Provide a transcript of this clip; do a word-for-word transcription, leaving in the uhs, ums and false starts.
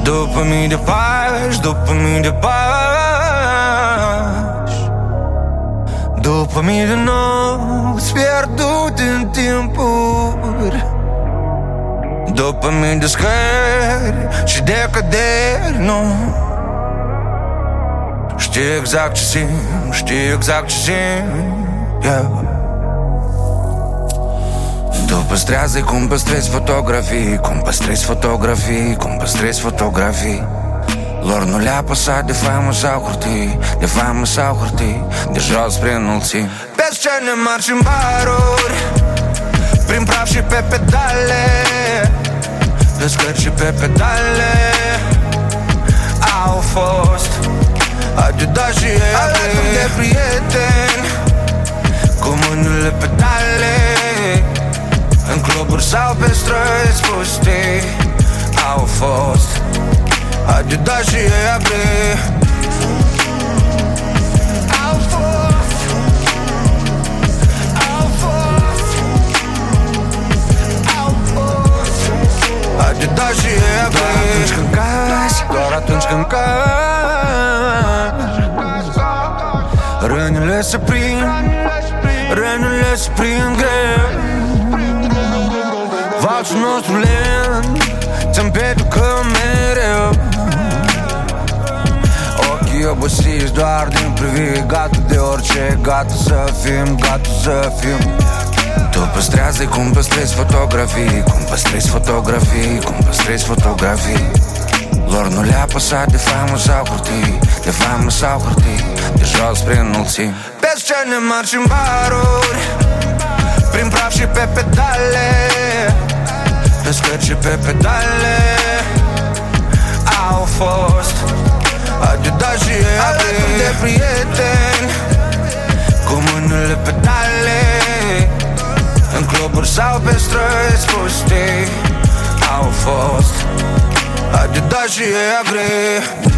După mii de pași, după mii de pași, după mii de nopți pierdute în timpuri, după mii de scări și de căderi, nu știu exact ce simt, știu exact ce simt, yeah. Tu păstrează cum păstrezi fotografii, cum păstrezi fotografii, cum păstrezi fotografii. Lor nu le-a păsat de faimă sau hârtii, de faimă sau hârtii, de jos prin înălțimi. Pe scene mari și în baruri, prin praf și pe pedale, pe scări și pe pedale. Au fost ajudați și ei alături de prieteni, cu mâinile pedale, în cluburi sau pe străzi pustii. Au fost ajudați și ei abri. Au fost, au fost, au fost ajudați și ei abri. Doar atunci când cazi, doar atunci când cazi, rănile se prind, rănile se prind greu. Valsul nostru lent ți împiedică mereu. Ochii obosiți doar din priviri, gata de orice, gata să fim, gata să fim. Tu păstrează cum păstrezi fotografii, cum păstrezi fotografii, cum păstrezi fotografii. Lor nu le-a păsat de faimă sau hârtii, de faimă sau hârtii, de jos spre înălțimi. Pe scene mari și în baruri, prin praf și pe pedale, pe scări și pe pedale. Au fost ajudați și ei alături de prieteni, cu mâinile pedale, în cluburi sau pe străzi pustii. Au fost ajudați și ei agri.